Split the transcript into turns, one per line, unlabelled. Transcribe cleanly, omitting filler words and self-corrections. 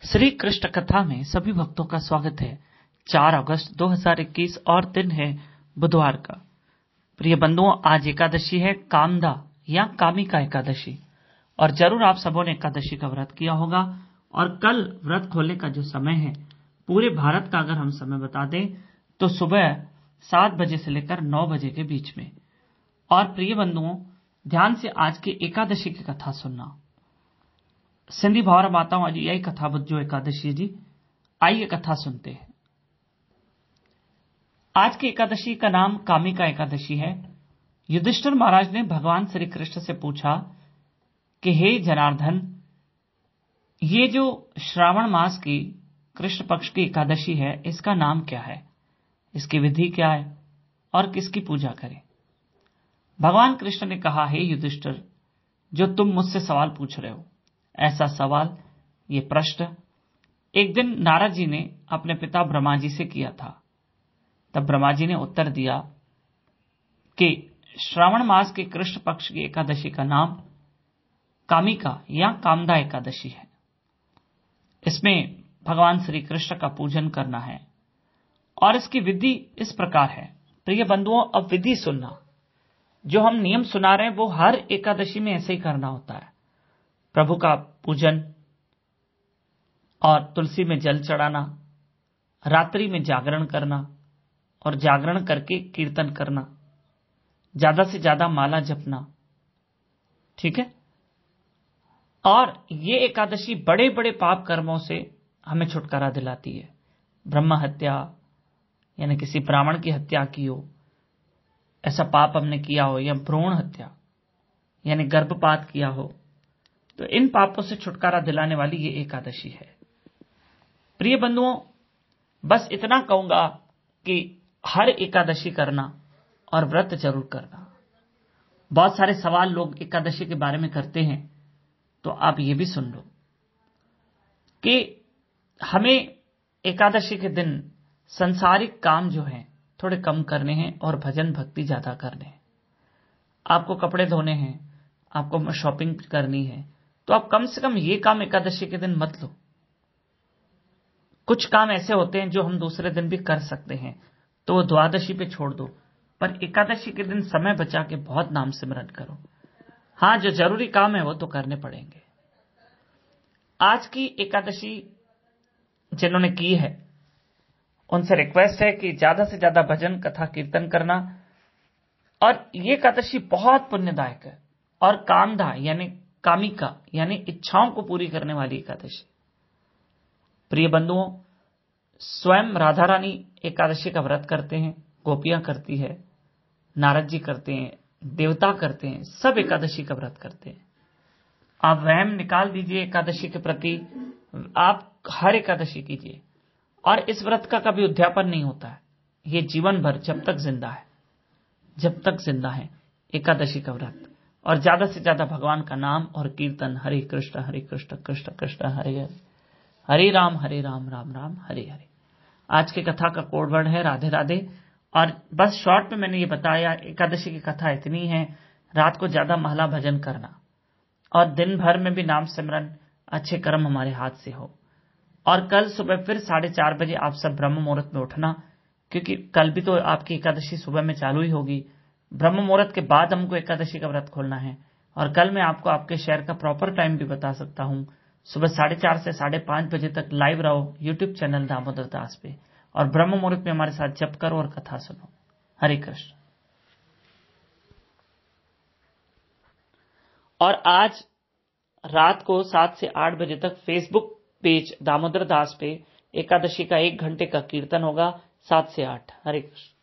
श्री कृष्ण कथा में सभी भक्तों का स्वागत है। 4 अगस्त 2021 और दिन है बुधवार का। प्रिय बंधुओं, आज एकादशी है, कामदा या कामिका एकादशी। और जरूर आप सबों ने एकादशी का व्रत किया होगा। और कल व्रत खोलने का जो समय है, पूरे भारत का अगर हम समय बता दें तो सुबह 7 बजे से लेकर 9 बजे के बीच में। और प्रिय बंधुओं, ध्यान से आज की एकादशी की कथा सुनना। सिंधी भावर माताओं, आज यही कथा बुझो एकादशी जी। आइए कथा सुनते हैं। आज की एकादशी का नाम कामिका एकादशी है। युधिष्ठिर महाराज ने भगवान श्री कृष्ण से पूछा कि हे जनार्दन, ये जो श्रावण मास की कृष्ण पक्ष की एकादशी है, इसका नाम क्या है, इसकी विधि क्या है और किसकी पूजा करें। भगवान कृष्ण ने कहा, हे युधिष्ठिर, जो तुम मुझसे सवाल पूछ रहे हो, ऐसा सवाल, ये प्रश्न एक दिन नारद जी ने अपने पिता ब्रह्मा जी से किया था। तब ब्रह्मा जी ने उत्तर दिया कि श्रावण मास के कृष्ण पक्ष की एकादशी का नाम कामिका या कामदा एकादशी है। इसमें भगवान श्री कृष्ण का पूजन करना है और इसकी विधि इस प्रकार है। प्रिय बंधुओं, अब विधि सुनना। जो हम नियम सुना रहे हैं वो हर एकादशी में ऐसे ही करना होता है। प्रभु का पूजन और तुलसी में जल चढ़ाना, रात्रि में जागरण करना और जागरण करके कीर्तन करना, ज्यादा से ज्यादा माला जपना, ठीक है। और ये एकादशी बड़े बड़े पाप कर्मों से हमें छुटकारा दिलाती है। ब्रह्म हत्या यानी किसी ब्राह्मण की हत्या की हो, ऐसा पाप हमने किया हो, या भ्रूण हत्या यानी गर्भपात किया हो, तो इन पापों से छुटकारा दिलाने वाली ये एकादशी है। प्रिय बंधुओं, बस इतना कहूंगा कि हर एकादशी करना और व्रत जरूर करना। बहुत सारे सवाल लोग एकादशी के बारे में करते हैं, तो आप ये भी सुन लो कि हमें एकादशी के दिन संसारिक काम जो हैं थोड़े कम करने हैं और भजन भक्ति ज्यादा करने हैं। आपको कपड़े धोने हैं, आपको शॉपिंग करनी है, तो आप कम से कम ये काम एकादशी के दिन मत लो। कुछ काम ऐसे होते हैं जो हम दूसरे दिन भी कर सकते हैं, तो वो द्वादशी पे छोड़ दो, पर एकादशी के दिन समय बचा के बहुत नाम सिमरन करो। हाँ, जो जरूरी काम है वो तो करने पड़ेंगे। आज की एकादशी जिन्होंने की है उनसे रिक्वेस्ट है कि ज्यादा से ज्यादा भजन कथा कीर्तन करना। और ये एकादशी बहुत पुण्यदायक है। और कामदा यानी कामिका यानी इच्छाओं को पूरी करने वाली एकादशी। प्रिय बंधुओं, स्वयं राधा रानी एकादशी का व्रत करते हैं, गोपियां करती है, नारद जी करते हैं, देवता करते हैं, सब एकादशी का व्रत करते हैं। आप वहम निकाल दीजिए एकादशी के प्रति, आप हर एकादशी कीजिए। और इस व्रत का कभी उद्यापन नहीं होता है, ये जीवन भर जब तक जिंदा है एकादशी का व्रत। और ज्यादा से ज्यादा भगवान का नाम और कीर्तन, हरे कृष्ण कृष्ण कृष्ण हरे हरे, हरे राम राम राम हरे हरे। आज की कथा का कोड वर्ड है राधे राधे। और बस शॉर्ट में मैंने ये बताया, एकादशी की कथा इतनी है। रात को ज्यादा महला भजन करना और दिन भर में भी नाम सिमरन, अच्छे कर्म हमारे हाथ से हो। और कल सुबह फिर 4:30 बजे आप सब ब्रह्म मुहूर्त में उठना, क्योंकि कल भी तो आपकी एकादशी सुबह में चालू ही होगी। ब्रह्म मुहूर्त के बाद हमको एकादशी का व्रत खोलना है। और कल मैं आपको आपके शहर का प्रॉपर टाइम भी बता सकता हूं। सुबह 4:30 से 5:30 बजे तक लाइव रहो यूट्यूब चैनल दामोदर दास पे, और ब्रह्म मुहूर्त में हमारे साथ जप करो और कथा सुनो। हरे कृष्ण। और आज रात को 7 से 8 बजे तक फेसबुक पेज दामोदर दास पे एकादशी का 1 घंटे का कीर्तन होगा, 7 से 8। हरे कृष्ण।